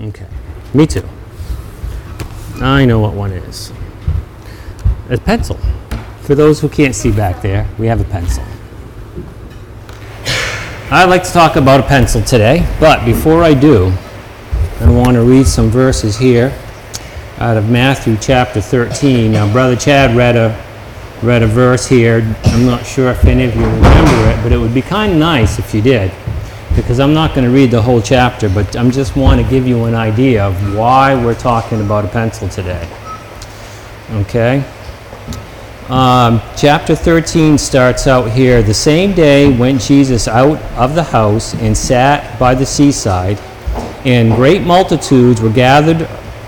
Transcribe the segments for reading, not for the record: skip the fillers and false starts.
Okay. Me too. I know what one is. A pencil. For those who can't see back there, we have a pencil. I'd like to talk about a pencil today, but before I do, I want to read some verses here out of Matthew chapter 13. Now, Brother Chad read a verse here. I'm not sure if any of you remember it, but it would be kind of nice if you did, because I'm not going to read the whole chapter, but I just want to give you an idea of why we're talking about a pencil today. Okay? Chapter 13 starts out here. The same day went Jesus out of the house and sat by the seaside, and great multitudes were gathered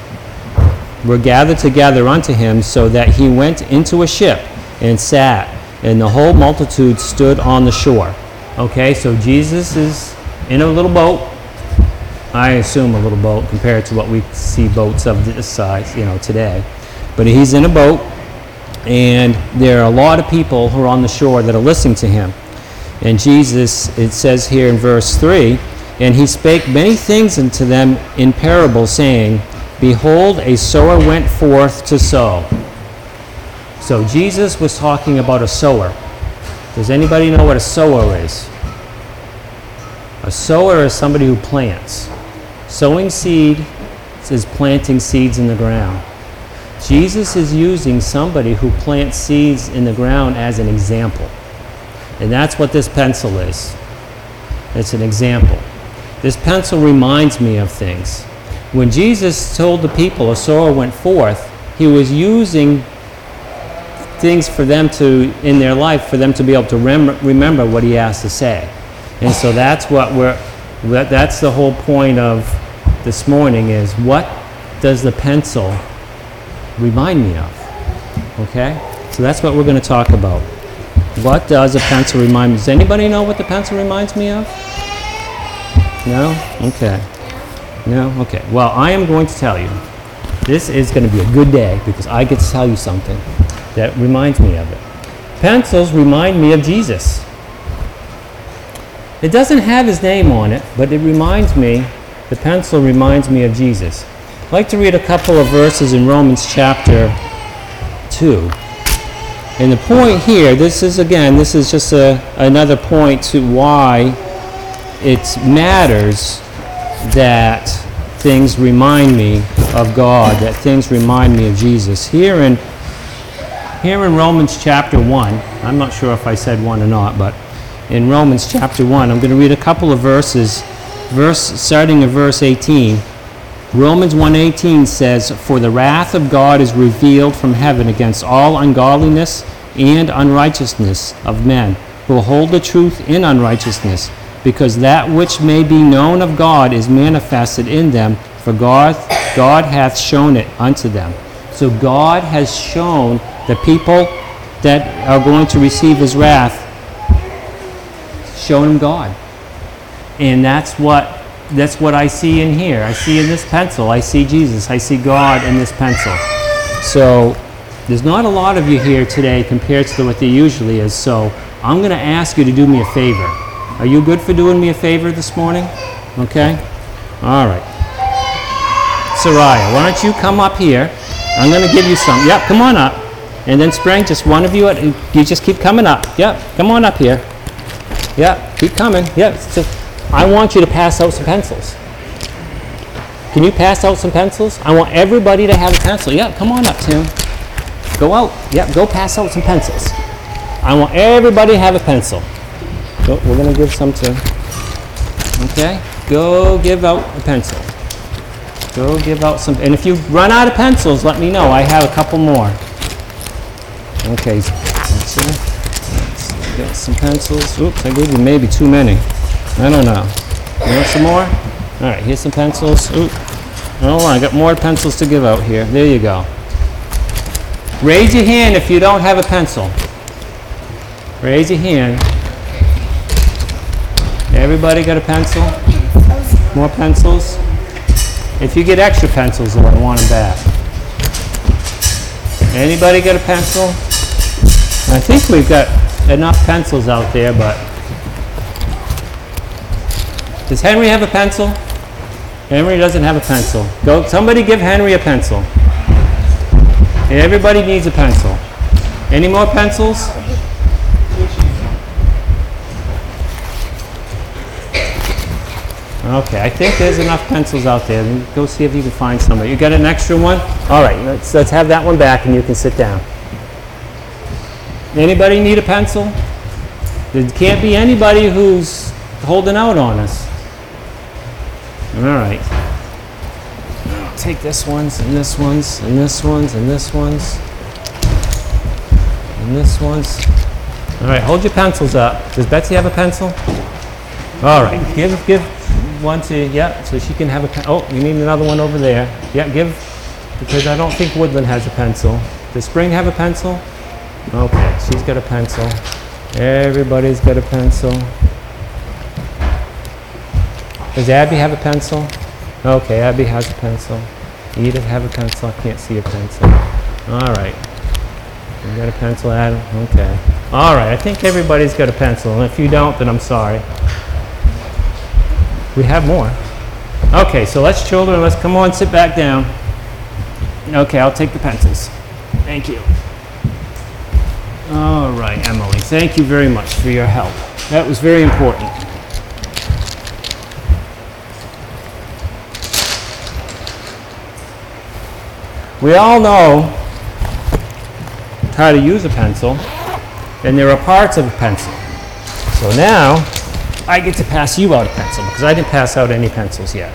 together unto him, so that he went into a ship and sat, and the whole multitude stood on the shore. Okay, so Jesus is in a little boat. I assume a little boat compared to what we see boats of this size, today. But he's in a boat, and there are a lot of people who are on the shore that are listening to him. And Jesus, it says here in verse 3, and he spake many things unto them in parables, saying, Behold, a sower went forth to sow. So Jesus was talking about a sower. Does anybody know what a sower is? A sower is somebody who plants. Sowing seed is planting seeds in the ground. Jesus is using somebody who plants seeds in the ground as an example. And that's what this pencil is. It's an example. This pencil reminds me of things. When Jesus told the people a sower went forth, he was using things for them to, in their life, for them to be able to remember what he has to say. And so that's that's the whole point of this morning, is what does the pencil remind me of? Okay? So that's what we're going to talk about. What does a pencil remind me? Does anybody know what the pencil reminds me of? No? Okay. No? Okay. Well, I am going to tell you. This is going to be a good day because I get to tell you something that reminds me of it. Pencils remind me of Jesus. It doesn't have his name on it, but it reminds me, the pencil reminds me of Jesus. I'd like to read a couple of verses in Romans chapter 2. And the point here, this is just another point to why it matters that things remind me of God, that things remind me of Jesus. Here in Romans chapter 1, I'm not sure if I said 1 or not, but in Romans chapter 1, I'm going to read a couple of verses, starting at verse 18. Romans 1:18 says, For the wrath of God is revealed from heaven against all ungodliness and unrighteousness of men, who hold the truth in unrighteousness, because that which may be known of God is manifested in them, for God hath shown it unto them. So God has shown the people that are going to receive his wrath, shown them God. And that's what I see in here. I see in this pencil, I see Jesus, I see God in this pencil. So there's not a lot of you here today compared to what there usually is, so I'm going to ask you to do me a favor. Are you good for doing me a favor this morning? Okay? All right. Soraya, why don't you come up here? I'm going to give you some. Yep, come on up. And then Spring, just one of you, you just keep coming up. Yep, come on up here. Yep, keep coming. Yep. So I want you to pass out some pencils. Can you pass out some pencils? I want everybody to have a pencil. Yep, come on up, Tim. Go out. Yep, go pass out some pencils. I want everybody to have a pencil. So we're going to give some to, okay? Go give out a pencil. Go give out some, and if you run out of pencils, let me know. I have a couple more. Okay, that's it. Got some pencils. Oops, I gave you maybe too many. I don't know. You want some more? All right, here's some pencils. Oops. Oh, I got more pencils to give out here. There you go. Raise your hand if you don't have a pencil. Raise your hand. Everybody got a pencil? More pencils? If you get extra pencils, though, I want them back. Anybody got a pencil? I think we've got enough pencils out there, but does Henry have a pencil? Henry doesn't have a pencil. Go, somebody give Henry a pencil. Everybody needs a pencil. Any more pencils? Okay, I think there's enough pencils out there. Go see if you can find somebody. You got an extra one? All right, let's have that one back and you can sit down. Anybody need a pencil? There can't be anybody who's holding out on us. All right. I'll take this ones and this ones and this ones and this ones and this ones. All right, hold your pencils up. Does Betsy have a pencil? All right, give one to, yeah, so she can have a pen. Oh, you need another one over there. Yeah, because I don't think Woodland has a pencil. Does Spring have a pencil? Okay, she's got a pencil. Everybody's got a pencil. Does Abby have a pencil? Okay, Abby has a pencil. Edith have a pencil? I can't see a pencil. All right. You got a pencil, Adam? Okay. All right, I think everybody's got a pencil. And if you don't, then I'm sorry. We have more. Okay, so let's children, let's come on, sit back down. Okay, I'll take the pencils. Thank you. All right, Emily, thank you very much for your help. That was very important. We all know how to use a pencil, and there are parts of a pencil. So now, I get to pass you out a pencil because I didn't pass out any pencils yet.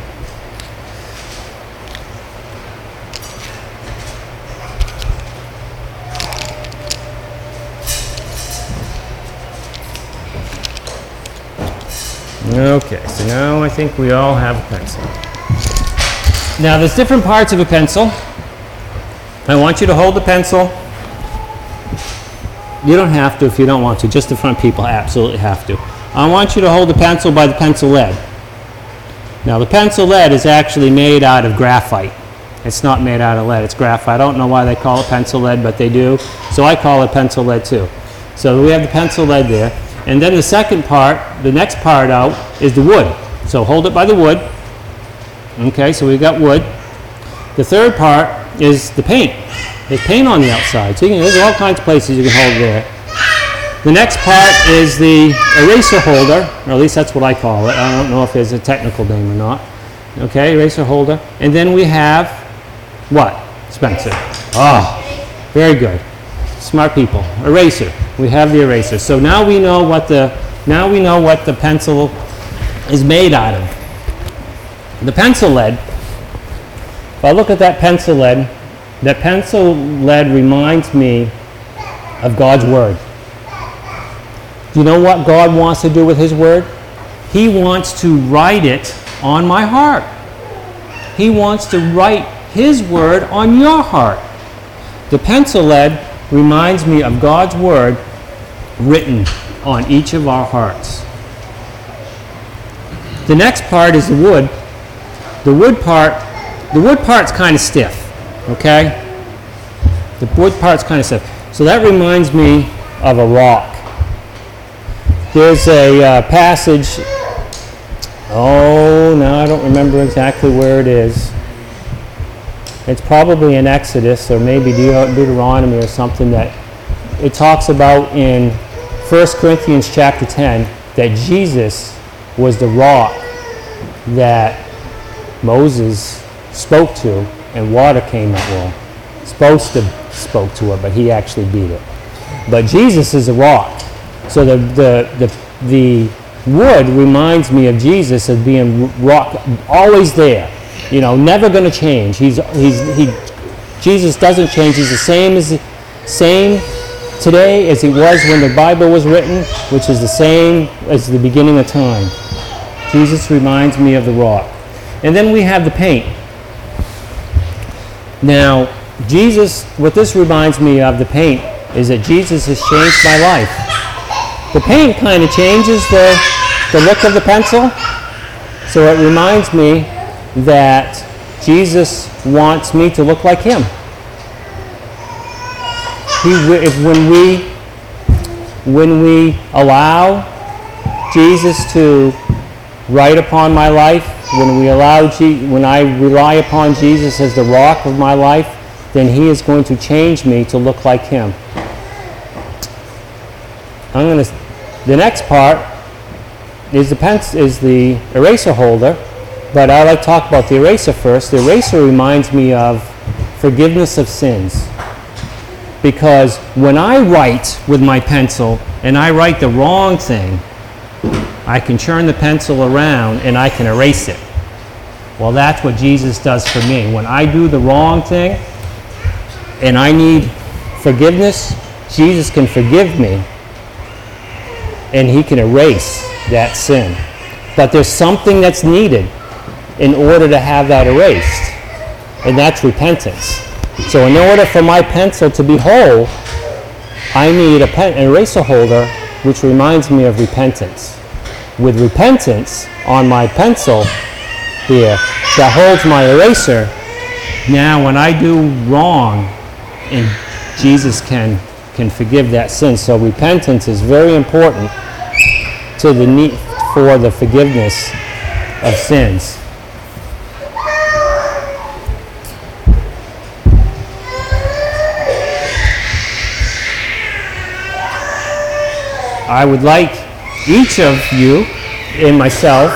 Okay, so now I think we all have a pencil. Now there's different parts of a pencil. I want you to hold the pencil. You don't have to if you don't want to, just the front people absolutely have to. I want you to hold the pencil by the pencil lead. Now the pencil lead is actually made out of graphite. It's not made out of lead, it's graphite. I don't know why they call it pencil lead, but they do. So I call it pencil lead too. So we have the pencil lead there. And then the second part, the next part out, is the wood. So hold it by the wood. Okay, so we've got wood. The third part is the paint. There's paint on the outside. So there's all kinds of places you can hold it there. The next part is the eraser holder, or at least that's what I call it. I don't know if there's a technical name or not. Okay, eraser holder. And then we have what, Spencer? Oh, very good. Smart people. Eraser. We have the eraser. So now we know what the pencil is made out of. The pencil lead. If I look at that pencil lead reminds me of God's Word. Do you know what God wants to do with His Word? He wants to write it on my heart. He wants to write His Word on your heart. The pencil lead reminds me of God's Word written on each of our hearts. The next part is the wood. The wood part's kind of stiff, okay? The wood part's kind of stiff. So that reminds me of a rock. There's a passage, now I don't remember exactly where it is. It's probably in Exodus or maybe Deuteronomy or something that it talks about in 1 Corinthians chapter 10 that Jesus was the rock that Moses spoke to and water came out. Well, supposed to spoke to it, but he actually beat it. But Jesus is a rock. So the wood reminds me of Jesus as being rock, always there. You know, never going to change. Jesus doesn't change. He's the same today as he was when the Bible was written, which is the same as the beginning of time. Jesus reminds me of the rock. And then we have the paint. Now, what this reminds me of, the paint, is that Jesus has changed my life. The paint kind of changes the look of the pencil. So it reminds me that Jesus wants me to look like Him. When we allow Jesus to write upon my life, when I rely upon Jesus as the rock of my life, then he is going to change me to look like him. The next part is the eraser holder, but I like to talk about the eraser first. The eraser reminds me of forgiveness of sins. Because when I write with my pencil and I write the wrong thing, I can turn the pencil around and I can erase it. Well, that's what Jesus does for me. When I do the wrong thing and I need forgiveness, Jesus can forgive me and he can erase that sin. But there's something that's needed in order to have that erased, and that's repentance. So in order for my pencil to be whole, I need an eraser holder which reminds me of repentance. With repentance on my pencil here that holds my eraser, now when I do wrong, and Jesus can forgive that sin. So repentance is very important to the need for the forgiveness of sins. I would like each of you and myself,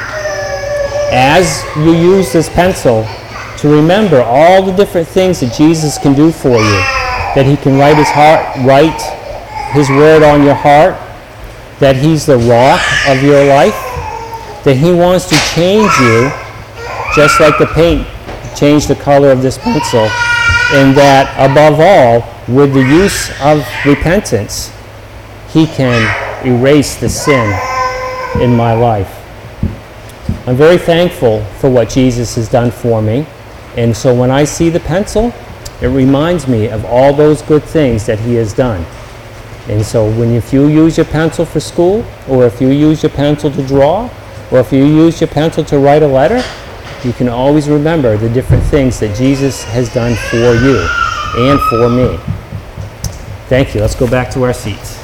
as you use this pencil, to remember all the different things that Jesus can do for you. That he can write his word on your heart, that he's the rock of your life, that he wants to change you, just like the paint changed the color of this pencil, and that above all, with the use of repentance, he can erase the sin in my life. I'm very thankful for what Jesus has done for me. And so when I see the pencil, it reminds me of all those good things that he has done. And so if you use your pencil for school, or if you use your pencil to draw, or if you use your pencil to write a letter, you can always remember the different things that Jesus has done for you and for me. Thank you. Let's go back to our seats.